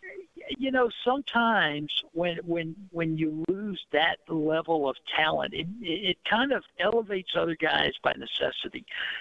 You know, sometimes when when when you lose that level of talent, it it kind of elevates other guys by necessity.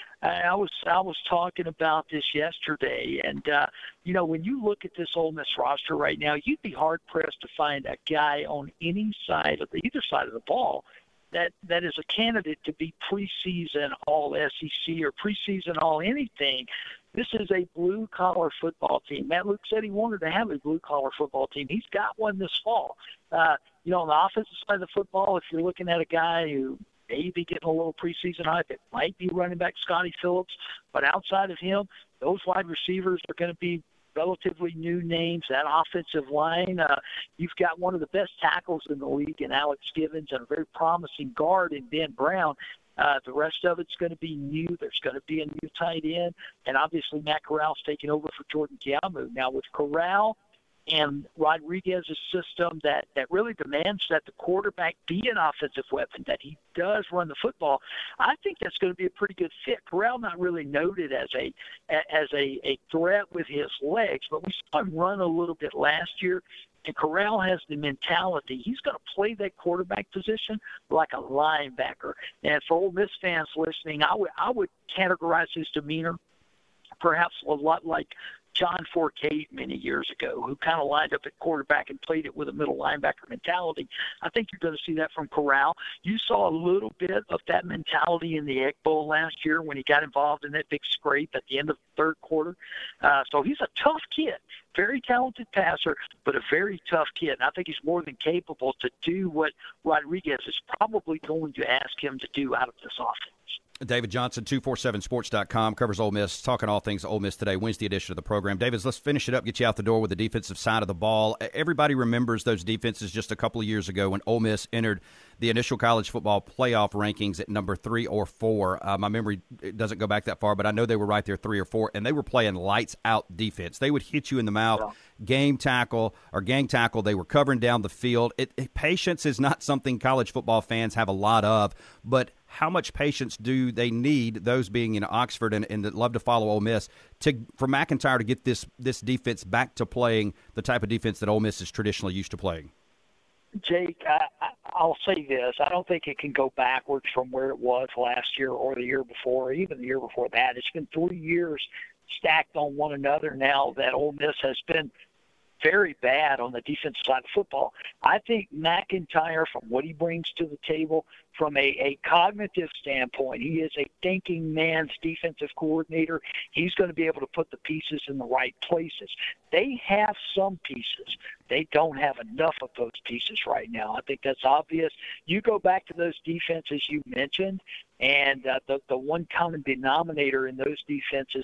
I was I was talking about this yesterday, and uh, you know, when you look at this Ole Miss roster right now, you'd be hard pressed to find a guy on any side of the either side of the ball that that is a candidate to be preseason All S E C or preseason All anything. This is a blue-collar football team. Matt Luke said he wanted to have a blue-collar football team. He's got one this fall. Uh, you know, on the offensive side of the football, if you're looking at a guy who may be getting a little preseason hype, it might be running back Scotty Phillips. But outside of him, those wide receivers are going to be relatively new names. That offensive line, uh, you've got one of the best tackles in the league in Alex Givens and a very promising guard in Ben Brown. Uh, the rest of it's going to be new. There's going to be a new tight end. And obviously Matt Corral's taking over for Jordan Ta'amu. Now with Corral and Rodriguez's system that, that really demands that the quarterback be an offensive weapon, that he does run the football, I think that's going to be a pretty good fit. Corral not really noted as a as a, a threat with his legs, but we saw him run a little bit last year. And Corral has the mentality. He's going to play that quarterback position like a linebacker. And for Ole Miss fans listening, I would I would categorize his demeanor perhaps a lot like John Forcade many years ago, who kind of lined up at quarterback and played it with a middle linebacker mentality. I think you're going to see that from Corral. You saw a little bit of that mentality in the Egg Bowl last year when he got involved in that big scrape at the end of the third quarter. Uh, so he's a tough kid, very talented passer, but a very tough kid. And I think he's more than capable to do what Rodriguez is probably going to ask him to do out of this offense. David Johnson, two forty-seven sports dot com, covers Ole Miss, talking all things Ole Miss today, Wednesday edition of the program. David, let's finish it up, get you out the door with the defensive side of the ball. Everybody remembers those defenses just a couple of years ago when Ole Miss entered the initial college football playoff rankings at number three or four. Uh, my memory doesn't go back that far, but I know they were right there three or four, and they were playing lights-out defense. They would hit you in the mouth, yeah. game tackle or gang tackle. They were covering down the field. It, it, patience is not something college football fans have a lot of, but how much patience do they need, those being in Oxford and, and that love to follow Ole Miss, to for McIntyre to get this this defense back to playing the type of defense that Ole Miss is traditionally used to playing? Jake, I, I, I'll say this. I don't think it can go backwards from where it was last year or the year before, or even the year before that. It's been three years stacked on one another now that Ole Miss has been very bad on the defensive side of football. I think McIntyre, from what he brings to the table, from a, a cognitive standpoint, he is a thinking man's defensive coordinator. He's going to be able to put the pieces in the right places. They have some pieces. They don't have enough of those pieces right now. I think that's obvious. You go back to those defenses you mentioned, and uh, the, the one common denominator in those defenses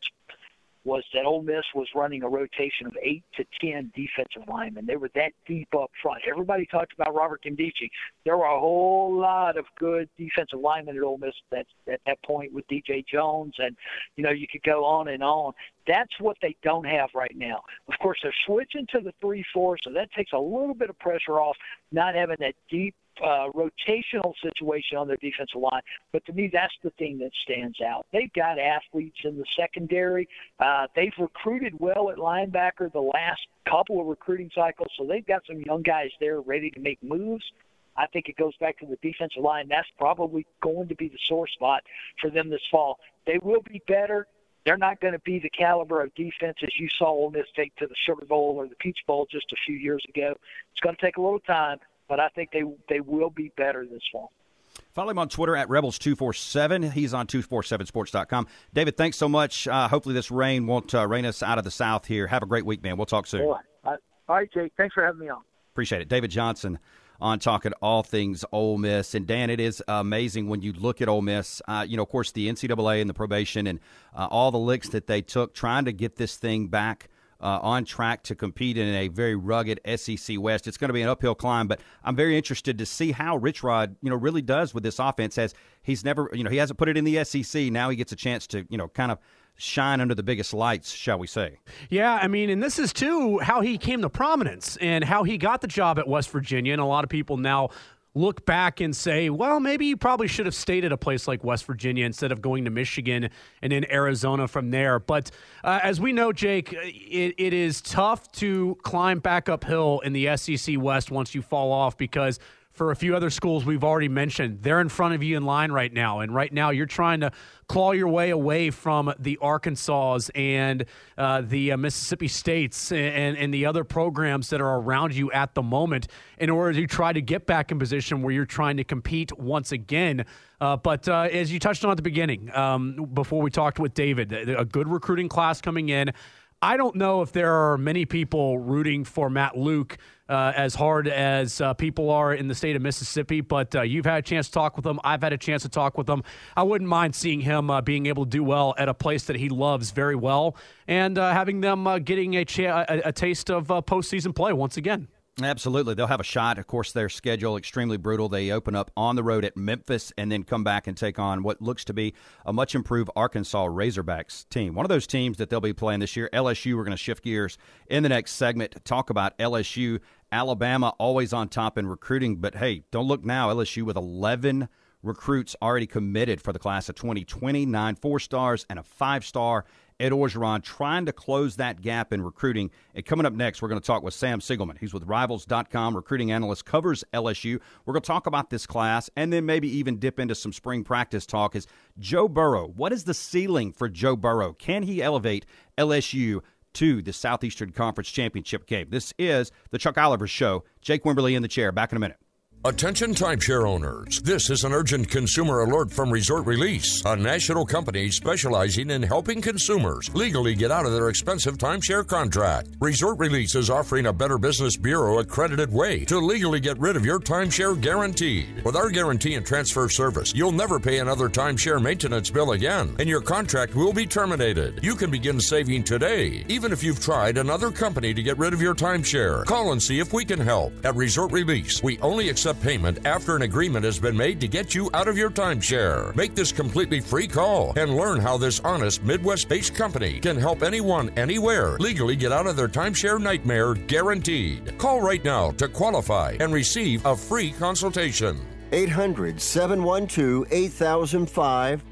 was that Ole Miss was running a rotation of eight to ten defensive linemen. They were that deep up front. Everybody talked about Robert Nkemdiche. There were a whole lot of good defensive linemen at Ole Miss at, at that point with D J Jones, and, you know, you could go on and on. That's what they don't have right now. Of course, they're switching to the three four, so that takes a little bit of pressure off not having that deep uh, rotational situation on their defensive line. But to me, that's the thing that stands out. They've got athletes in the secondary. Uh, they've recruited well at linebacker the last couple of recruiting cycles, so they've got some young guys there ready to make moves. I think it goes back to the defensive line. That's probably going to be the sore spot for them this fall. They will be better. They're not going to be the caliber of defense as you saw Ole Miss take to the Sugar Bowl or the Peach Bowl just a few years ago. It's going to take a little time, but I think they they will be better this fall. Follow him on Twitter at Rebels two forty-seven. He's on two forty-seven sports dot com. David, thanks so much. Uh, hopefully this rain won't uh, rain us out of the South here. Have a great week, man. We'll talk soon. All right, all right Jake. Thanks for having me on. Appreciate it. David Johnson on talking all things Ole Miss. And, Dan, it is amazing when you look at Ole Miss. Uh, you know, of course, the N C double A and the probation and uh, all the licks that they took trying to get this thing back uh, on track to compete in a very rugged S E C West. It's going to be an uphill climb, but I'm very interested to see how Rich Rod, you know, really does with this offense. As he's never, you know, he hasn't put it in the S E C. Now he gets a chance to, you know, kind of shine under the biggest lights, shall we say. Yeah, I mean, and this is, too, how he came to prominence and how he got the job at West Virginia. And a lot of people now look back and say, well, maybe you probably should have stayed at a place like West Virginia instead of going to Michigan and in Arizona from there. But uh, as we know, Jake, it, it is tough to climb back uphill in the S E C West once you fall off, because for a few other schools we've already mentioned, they're in front of you in line right now. And right now you're trying to claw your way away from the Arkansas and uh, the uh, Mississippi States and, and the other programs that are around you at the moment in order to try to get back in position where you're trying to compete once again. Uh, but uh, as you touched on at the beginning, um, before we talked with David, a good recruiting class coming in. I don't know if there are many people rooting for Matt Luke uh, as hard as uh, people are in the state of Mississippi, but uh, you've had a chance to talk with him. I've had a chance to talk with him. I wouldn't mind seeing him uh, being able to do well at a place that he loves very well and uh, having them uh, getting a, cha- a, a taste of uh, postseason play once again. Absolutely. They'll have a shot. Of course, their schedule extremely brutal. They open up on the road at Memphis and then come back and take on what looks to be a much improved Arkansas Razorbacks team. One of those teams that they'll be playing this year, L S U. We're going to shift gears in the next segment to talk about L S U. Alabama always on top in recruiting, but hey, don't look now. L S U with eleven recruits already committed for the class of twenty twenty, nine four-stars and a five-star. Ed Orgeron trying to close that gap in recruiting. And coming up next, we're going to talk with Sam Siegelman. He's with Rivals dot com, recruiting analyst, covers L S U. We're going to talk about this class and then maybe even dip into some spring practice talk. Is Joe Burrow, what is the ceiling for Joe Burrow? Can he elevate L S U to the Southeastern Conference Championship game? This is the Chuck Oliver Show. Jake Wimberly in the chair. Back in a minute. Attention timeshare owners. This is an urgent consumer alert from Resort Release, a national company specializing in helping consumers legally get out of their expensive timeshare contract. Resort Release is offering a Better Business Bureau accredited way to legally get rid of your timeshare guaranteed. With our guarantee and transfer service, you'll never pay another timeshare maintenance bill again, and your contract will be terminated. You can begin saving today, even if you've tried another company to get rid of your timeshare. Call and see if we can help. At Resort Release, we only accept payment after an agreement has been made to get you out of your timeshare. Make this completely free call and learn how this honest Midwest-based company can help anyone, anywhere, legally get out of their timeshare nightmare guaranteed. Call right now to qualify and receive a free consultation. eight hundred, seven one two, eight thousand five.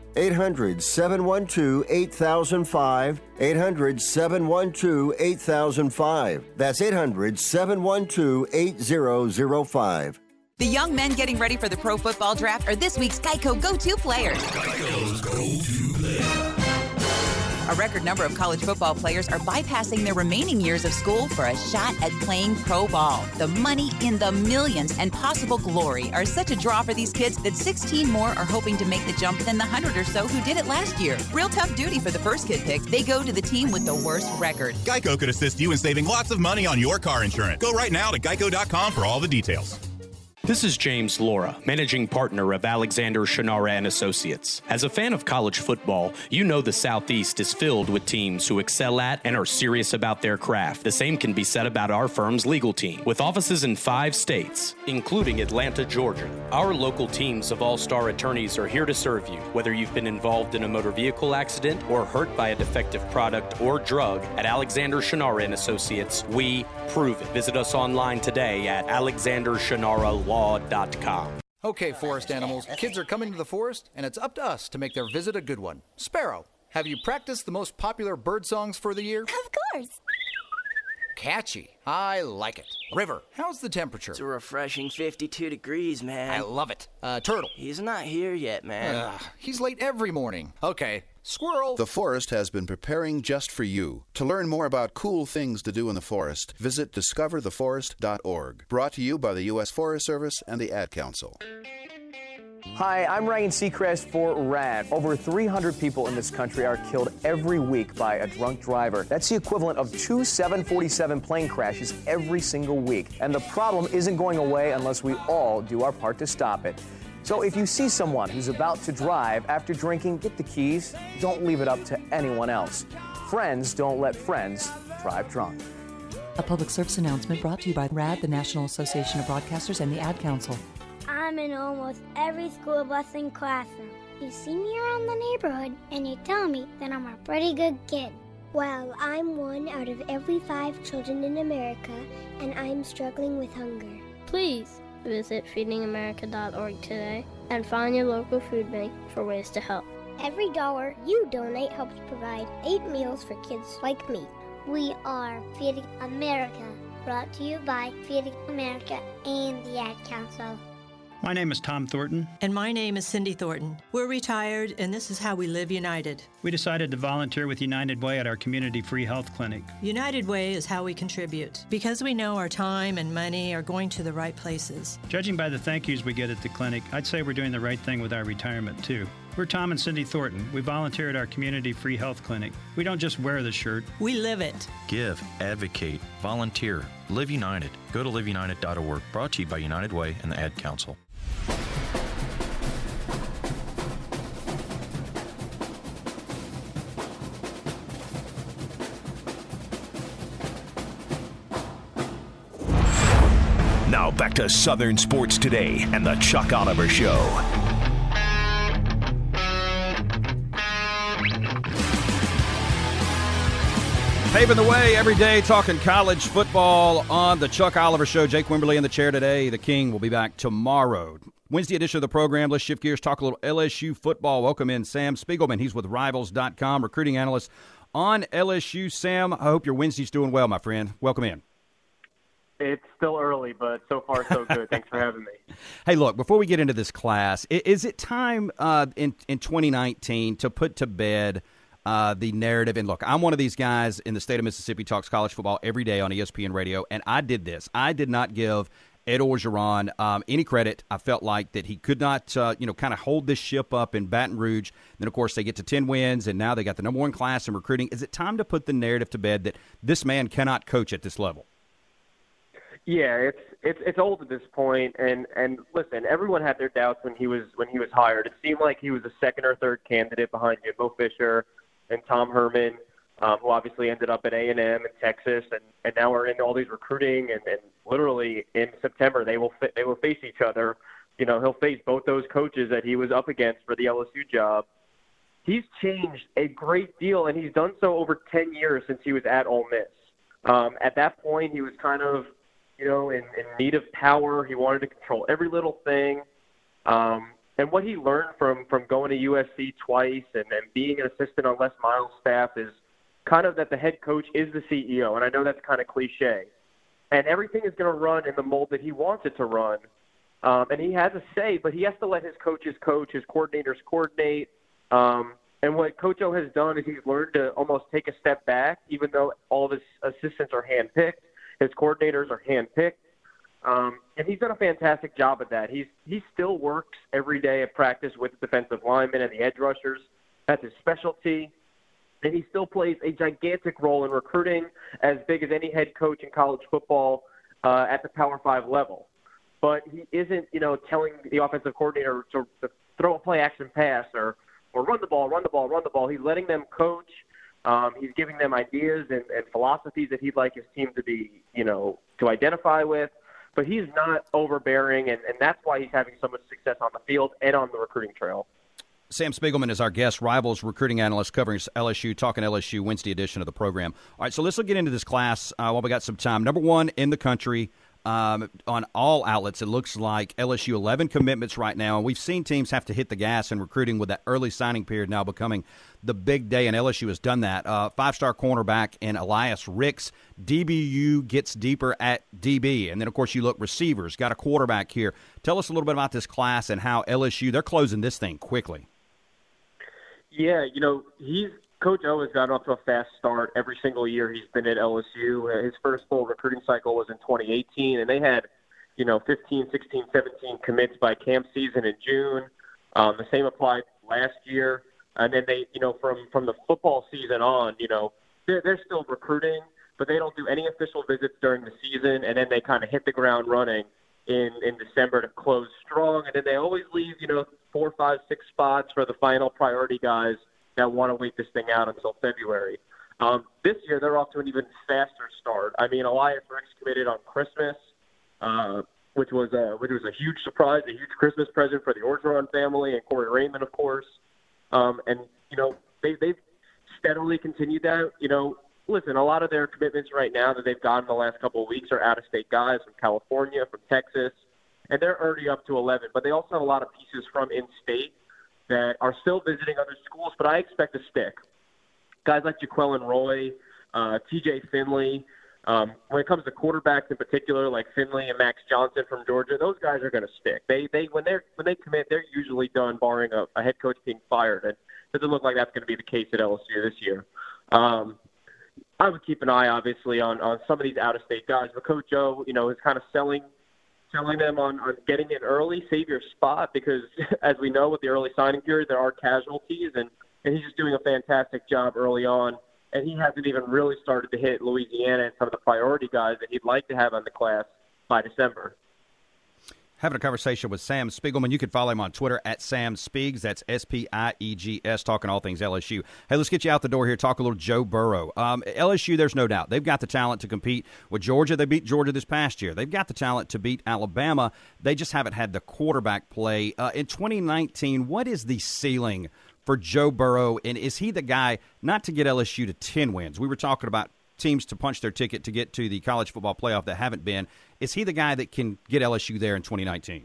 eight hundred, seven one two, eight thousand five. eight hundred, seven one two, eight thousand five. That's eight hundred, seven one two, eight thousand five. The young men getting ready for the Pro Football Draft are this week's Geico go-to players. Geico's go-to player. A record number of college football players are bypassing their remaining years of school for a shot at playing pro ball. The money in the millions and possible glory are such a draw for these kids that sixteen more are hoping to make the jump than the one hundred or so who did it last year. Real tough duty for the first kid picked. They go to the team with the worst record. Geico could assist you in saving lots of money on your car insurance. Go right now to geico dot com for all the details. This is James Laura, managing partner of Alexander Shannara and Associates. As a fan of college football, you know the Southeast is filled with teams who excel at and are serious about their craft. The same can be said about our firm's legal team. With offices in five states, including Atlanta, Georgia, our local teams of all-star attorneys are here to serve you. Whether you've been involved in a motor vehicle accident or hurt by a defective product or drug, at Alexander Shannara and Associates, we prove it. Visit us online today at alexander shannara law dot com. Okay, forest animals, kids are coming to the forest, and it's up to us to make their visit a good one. Sparrow, have you practiced the most popular bird songs for the year? Of course. Catchy. I like it. River, how's the temperature? It's a refreshing fifty-two degrees, man. I love it. Uh, Turtle. He's not here yet, man. Uh, he's late every morning. Okay. Squirrel. The Forest has been preparing just for you. To learn more about cool things to do in the forest, visit discover the forest dot org. Brought to you by the U S Forest Service and the Ad Council. Hi, I'm Ryan Seacrest for RAD. Over three hundred people in this country are killed every week by a drunk driver. That's the equivalent of two seven forty-seven plane crashes every single week. And the problem isn't going away unless we all do our part to stop it. So if you see someone who's about to drive after drinking, get the keys. Don't leave it up to anyone else. Friends don't let friends drive drunk. A public service announcement brought to you by RAD, the National Association of Broadcasters, and the Ad Council. I'm in almost every school bus and classroom. You see me around the neighborhood, and you tell me that I'm a pretty good kid. Well, I'm one out of every five children in America, and I'm struggling with hunger. Please visit feeding america dot org today and find your local food bank for ways to help. Every dollar you donate helps provide eight meals for kids like me. We are Feeding America, brought to you by Feeding America and the Ad Council. My name is Tom Thornton. And my name is Cindy Thornton. We're retired, and this is how we live United. We decided to volunteer with United Way at our community free health clinic. United Way is how we contribute, because we know our time and money are going to the right places. Judging by the thank yous we get at the clinic, I'd say we're doing the right thing with our retirement, too. We're Tom and Cindy Thornton. We volunteer at our community free health clinic. We don't just wear the shirt. We live it. Give, advocate, volunteer, live united. Go to live united dot org. Brought to you by United Way and the Ad Council. Now back to Southern Sports Today and the Chuck Oliver Show. Paving the way every day, talking college football on the Chuck Oliver Show. Jake Wimberly in the chair today. The King will be back tomorrow. Wednesday edition of the program. Let's shift gears, talk a little L S U football. Welcome in Sam Spiegelman. He's with Rivals dot com, recruiting analyst on L S U. Sam, I hope your Wednesday's doing well, my friend. Welcome in. It's still early, but so far so good. Thanks for having me. Hey, look, before we get into this class, is it time uh, in, in twenty nineteen to put to bed uh, the narrative? And look, I'm one of these guys in the state of Mississippi talks college football every day on E S P N radio, and I did this. I did not give Ed Orgeron um, any credit. I felt like that he could not, uh, you know, kind of hold this ship up in Baton Rouge. Then, of course, they get to ten wins, and now they got the number one class in recruiting. Is it time to put the narrative to bed that this man cannot coach at this level? Yeah, it's it's it's old at this point, and and listen, everyone had their doubts when he was when he was hired. It seemed like he was a second or third candidate behind Jimbo Fisher and Tom Herman, um, who obviously ended up at A and M and Texas, and, and now are in all these recruiting, and, and literally in September they will fit, they will face each other. You know, he'll face both those coaches that he was up against for the L S U job. He's changed a great deal, and he's done so over ten years since he was at Ole Miss. Um, at that point, he was kind of you know, in, in need of power. He wanted to control every little thing. Um, And what he learned from, from going to U S C twice and, and being an assistant on Les Miles' staff is kind of that the head coach is the C E O. And I know that's kind of cliche. And everything is going to run in the mold that he wants it to run. Um, and he has a say, but he has to let his coaches coach, his coordinators coordinate. Um, and what Coach O has done is he's learned to almost take a step back, even though all of his assistants are handpicked. His coordinators are handpicked. Um, and he's done a fantastic job at that. He's He still works every day at practice with the defensive linemen and the edge rushers. That's his specialty. And he still plays a gigantic role in recruiting, as big as any head coach in college football uh, at the Power Five level. But he isn't, you know, telling the offensive coordinator to, to throw a play-action pass or, or run the ball, run the ball, run the ball. He's letting them coach. Um, he's giving them ideas and, and philosophies that he'd like his team to be, you know, to identify with. But he's not overbearing, and, and that's why he's having so much success on the field and on the recruiting trail. Sam Spiegelman is our guest, Rivals recruiting analyst covering L S U, talking L S U Wednesday edition of the program. All right, so let's get into this class uh, while we got some time. Number one in the country. Um, on all outlets, it looks like L S U eleven commitments right now, and we've seen teams have to hit the gas in recruiting with that early signing period now becoming the big day, and L S U has done that. Uh, five-star cornerback in Elias Ricks. D B U gets deeper at D B, and then, of course, you look receivers. Got a quarterback here. Tell us a little bit about this class and how L S U, they're closing this thing quickly. Yeah, you know, he's Coach O has gotten off to a fast start every single year he's been at L S U. His first full recruiting cycle was in twenty eighteen, and they had, you know, fifteen, sixteen, seventeen commits by camp season in June. Um, the same applied last year. And then they, you know, from, from the football season on, you know, they're, they're still recruiting, but they don't do any official visits during the season, and then they kind of hit the ground running in, in December to close strong. And then they always leave, you know, four, five, six spots for the final priority guys that want to wait this thing out until February. Um, this year, they're off to an even faster start. I mean, Elias Ricks committed on Christmas, uh, which was a, which was a huge surprise, a huge Christmas present for the Orgeron family and Corey Raymond, of course. Um, and, you know, they, they've steadily continued that. You know, listen, a lot of their commitments right now that they've gotten the last couple of weeks are out-of-state guys from California, from Texas, and they're already up to eleven. But they also have a lot of pieces from in-state that are still visiting other schools, but I expect to stick. Guys like Jaquelin Roy, uh, T J Finley. Um, when it comes to quarterbacks in particular, like Finley and Max Johnson from Georgia, those guys are going to stick. They they when they when they commit, they're usually done, barring a, a head coach being fired. And it doesn't look like that's going to be the case at L S U this year. Um, I would keep an eye, obviously, on, on some of these out-of-state guys. But Coach O, you know, is kind of selling selling them on, on getting in early, save your spot, because as we know with the early signing period, there are casualties, and, and he's just doing a fantastic job early on. And he hasn't even really started to hit Louisiana and some of the priority guys that he'd like to have on the class by December. Having a conversation with Sam Spiegelman. You can follow him on Twitter at Sam Spiegs. That's S P I E G S, talking all things L S U. Hey, let's get you out the door here, talk a little Joe Burrow. Um, L S U, there's no doubt. They've got the talent to compete with Georgia. They beat Georgia this past year. They've got the talent to beat Alabama. They just haven't had the quarterback play. Uh, in twenty nineteen, what is the ceiling for Joe Burrow, and is he the guy not to get L S U to ten wins? We were talking about teams to punch their ticket to get to the college football playoff that haven't been. Is he the guy that can get L S U there in twenty nineteen?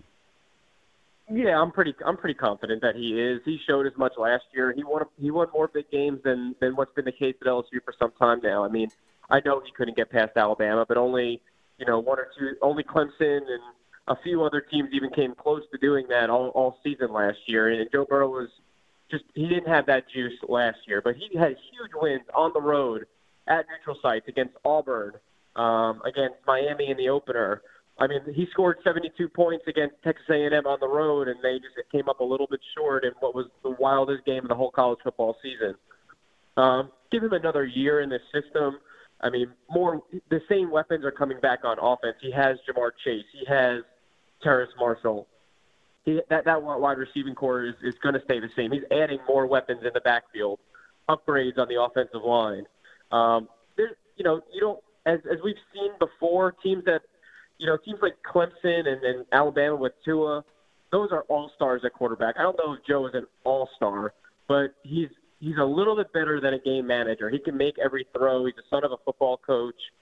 Yeah, I'm pretty I'm pretty confident that he is. He showed as much last year. He won he won more big games than than what's been the case at L S U for some time now. I mean, I know he couldn't get past Alabama, but only, you know, one or two, only Clemson and a few other teams even came close to doing that all, all season last year. And Joe Burrow was just, he didn't have that juice last year, but he had huge wins on the road at neutral sites against Auburn, um, against Miami in the opener. I mean, he scored seventy-two points against Texas A and M on the road, and they just came up a little bit short in what was the wildest game of the whole college football season. Um, give him another year in this system. I mean, more the same weapons are coming back on offense. He has Jamar Chase. He has Terrace Marshall. He, that, that wide receiving core is, is going to stay the same. He's adding more weapons in the backfield, upgrades on the offensive line. Um, there's, you know, you don't, as, as we've seen before, teams that, you know, teams like Clemson and, and Alabama with Tua, those are all-stars at quarterback. I don't know if Joe is an all-star, but he's he's a little bit better than a game manager. He can make every throw. He's the son of a football coach.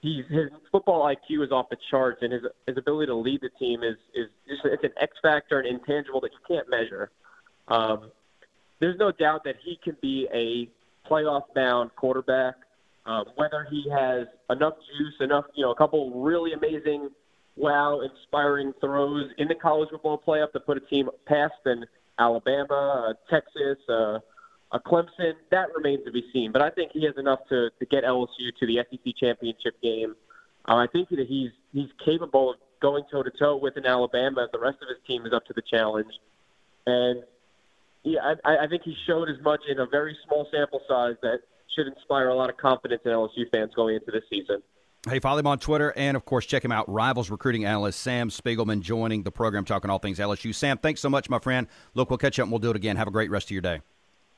he's his football I Q is off the charts, and his his ability to lead the team is is just, it's an X factor and intangible that you can't measure. Um, there's no doubt that he can be a playoff-bound quarterback. Um, whether he has enough juice, enough, you know, a couple really amazing, wow, inspiring throws in the college football playoff to put a team past an Alabama, uh, Texas, uh, a Clemson, that remains to be seen. But I think he has enough to, to get L S U to the S E C championship game. Uh, I think that he's he's capable of going toe-to-toe with an Alabama. The rest of his team is up to the challenge. And, yeah, I, I think he showed as much in a very small sample size that should inspire a lot of confidence in L S U fans going into this season. Hey, follow him on Twitter, and, of course, check him out. Rivals recruiting analyst Sam Spiegelman joining the program, talking all things L S U. Sam, thanks so much, my friend. Look, we'll catch up, and we'll do it again. Have a great rest of your day.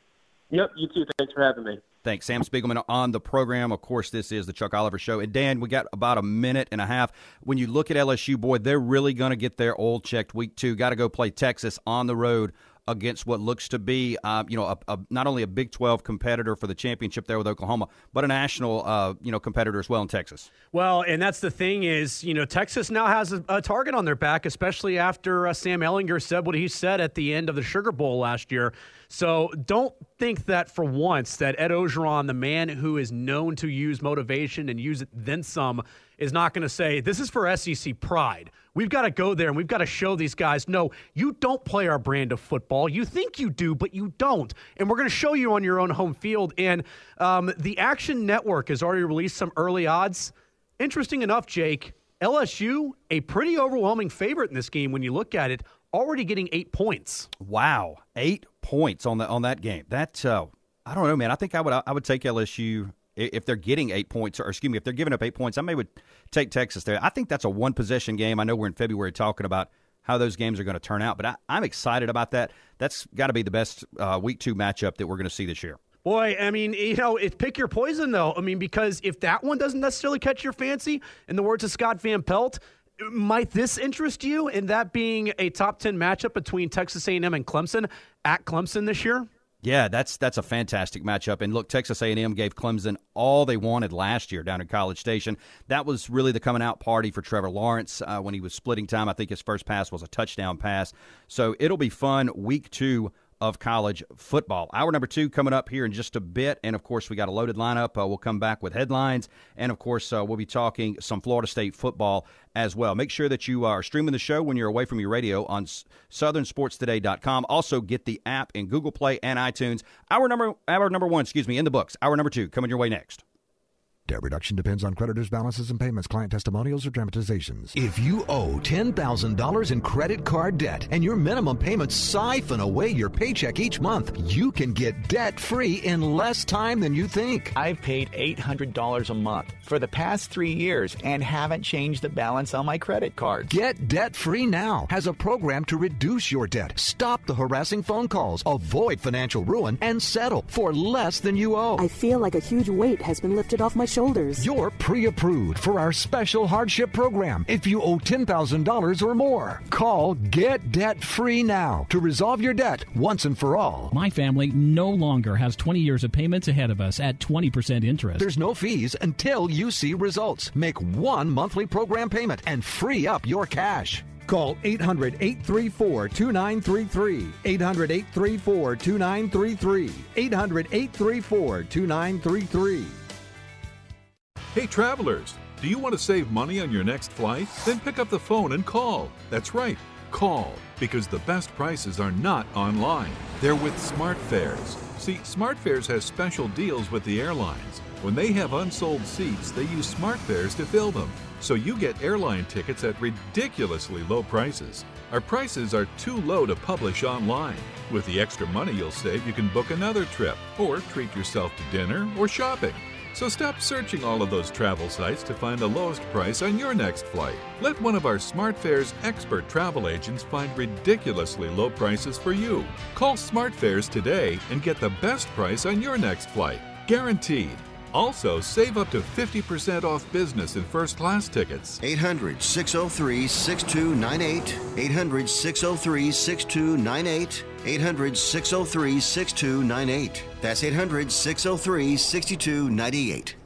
Yep, you too. Thanks for having me. Thanks. Sam Spiegelman on the program. Of course, this is the Chuck Oliver Show. And, Dan, we got about a minute and a half. When you look at L S U, boy, they're really going to get their oil checked week two. Got to go play Texas on the road against what looks to be, uh, you know, a, a, not only a Big twelve competitor for the championship there with Oklahoma, but a national, uh, you know, competitor as well in Texas. Well, and that's the thing is, you know, Texas now has a, a target on their back, especially after uh, Sam Ehlinger said what he said at the end of the Sugar Bowl last year. So don't think that for once that Ed Orgeron, the man who is known to use motivation and use it then some, is not going to say, this is for S E C pride. We've got to go there and we've got to show these guys, no, you don't play our brand of football. You think you do, but you don't. And we're going to show you on your own home field. And um, the Action Network has already released some early odds. Interesting enough, Jake, L S U, a pretty overwhelming favorite in this game when you look at it, already getting eight points. Wow, eight points on the on that game. That uh, I don't know, man. I think I would I would take L S U if they're getting eight points, or excuse me, if they're giving up eight points. I may would take Texas there. I think that's a one possession game. I know we're in February talking about how those games are going to turn out, but I, I'm excited about that. That's got to be the best uh, week two matchup that we're going to see this year. Boy, I mean, you know, it, pick your poison, though. I mean, because if that one doesn't necessarily catch your fancy, in the words of Scott Van Pelt, might this interest you in that being a top ten matchup between Texas A and M and Clemson at Clemson this year? Yeah, that's that's a fantastic matchup. And look, Texas A and M gave Clemson all they wanted last year down in College Station. That was really the coming out party for Trevor Lawrence uh, when he was splitting time. I think his first pass was a touchdown pass. So it'll be fun week two of college football. Hour number two coming up here in just a bit. And, of course, we got a loaded lineup. Uh, we'll come back with headlines. And, of course, uh, we'll be talking some Florida State football as well. Make sure that you are streaming the show when you're away from your radio on southern sports today dot com. Also, get the app in Google Play and iTunes. Hour number, hour number one, excuse me, in the books. Hour number two coming your way next. Debt reduction depends on creditors' balances and payments, client testimonials, or dramatizations. If you owe ten thousand dollars in credit card debt and your minimum payments siphon away your paycheck each month, you can get debt-free in less time than you think. I've paid eight hundred dollars a month for the past three years and haven't changed the balance on my credit cards. Get debt-free now has a program to reduce your debt, stop the harassing phone calls, avoid financial ruin, and settle for less than you owe. I feel like a huge weight has been lifted off my shoulders. Shoulders. You're pre-approved for our special hardship program if you owe ten thousand dollars or more. Call Get Debt Free now to resolve your debt once and for all. My family no longer has twenty years of payments ahead of us at twenty percent interest. There's no fees until you see results. Make one monthly program payment and free up your cash. Call eight hundred, eight three four, two nine three three. eight hundred, eight three four, two nine three three. eight hundred, eight three four, two nine three three. Hey travelers, do you want to save money on your next flight? Then pick up the phone and call. That's right, call, because the best prices are not online. They're with SmartFares. See, SmartFares has special deals with the airlines. When they have unsold seats, they use SmartFares to fill them. So you get airline tickets at ridiculously low prices. Our prices are too low to publish online. With the extra money you'll save, you can book another trip or treat yourself to dinner or shopping. So stop searching all of those travel sites to find the lowest price on your next flight. Let one of our SmartFares expert travel agents find ridiculously low prices for you. Call SmartFares today and get the best price on your next flight. Guaranteed. Also, save up to fifty percent off business and first class tickets. eight hundred, six oh three, six two nine eight. eight hundred, six oh three, six two nine eight. eight hundred, six oh three, six two nine eight. That's eight hundred, six oh three, six two nine eight.